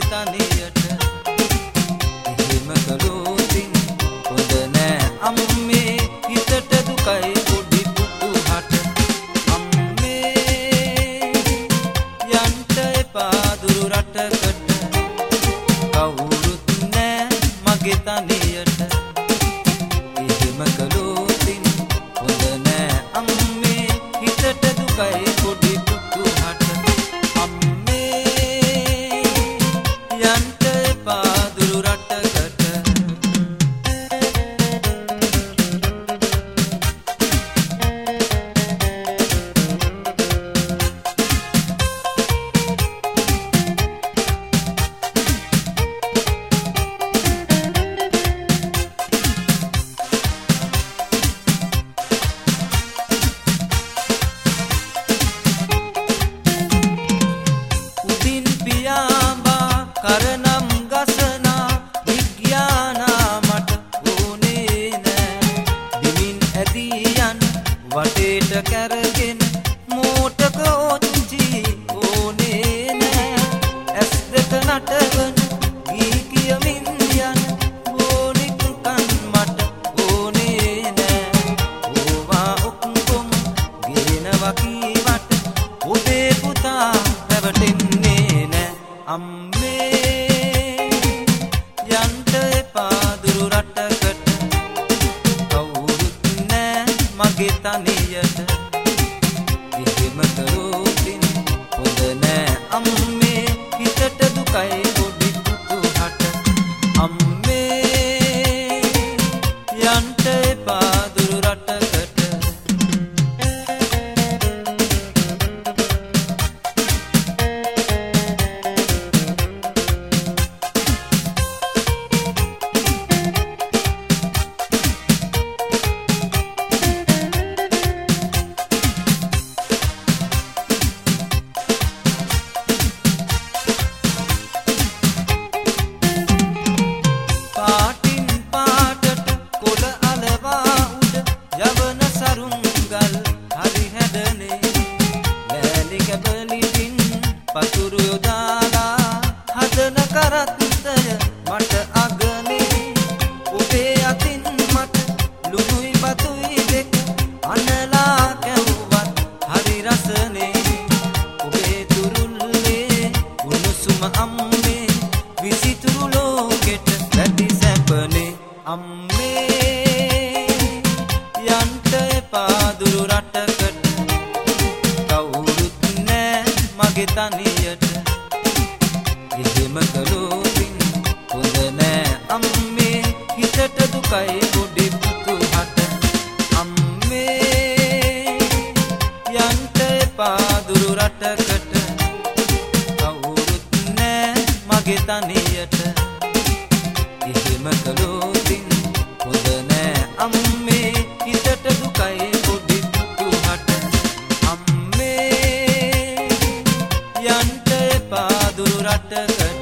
තනියට එහෙම කළොතින් හොඳ නෑ අම්මේ හිතට දුකයි පොඩි පුතුහට අම්මේ යන්ට එපා දුරු රටකට කවුරුත් නෑ මගේ තනියට එහෙම කළොතින් හොඳ නෑ අම්මේ හිතට දුකයි පොඩි පුතුහට අම්මේ යන්ට එපා දුරු රටකට කරනම් ගසනා විඥානා මට ඕනේ නෑ දිමින් ඇදියන් වටේට කැරගෙන මෝටක ඔච්චි ඕනේ නෑ ඇස් දෙක නටවන ගී කියමින් යන ඕනික් කන් මට ඕනේ නෑ ඕවා ඔක්කොම ගෙනවා කීවට ඔබේ පුතා රැවටෙන්නේ නෑ අම්මේ යන්ට එපා දුරු රටකට කවුරුත් නෑ මගේ තනියට එහෙම කළොතින් හොඳ නෑ අම්මේ හිතට දුකයි පොඩි පුතුහට අම්මේ යන්ට එපා දුරු රටකට පාටින් පාටට කොළ අලවා උඩ යවන සරුංගල් හරි හැදනේ ලෑලි කැබලිටින් පතුරු යොදාලා හදන කරත්තය මට අගනේ ඔබේ අතින් මට ලුණුයි බතුයි දෙක අනලා කැවුවත් හරි රසනේ ඔබේ තුරුල්ලේ උණුසුම අම්මේ විසිතුරු ලෝකෙට වැඩි සැපනේ අම්මේ යන්ට එපා දුරු රටකට කවුරුත් නෑ මගේ තනියට එහෙම කළොතින් හොඳ නෑ අම්මේ හිතට දුකයි පොඩි පුතුහට අම්මේ යන්ට එපා දුරු රටකට කවුරුත් නෑ මගේ තනියට එහෙම කළොතින් හොඳ නෑ අම්මේ හිතට දුකයි පොඩි පුතුහට අම්මේ යන්ට එපා දුරු රටකට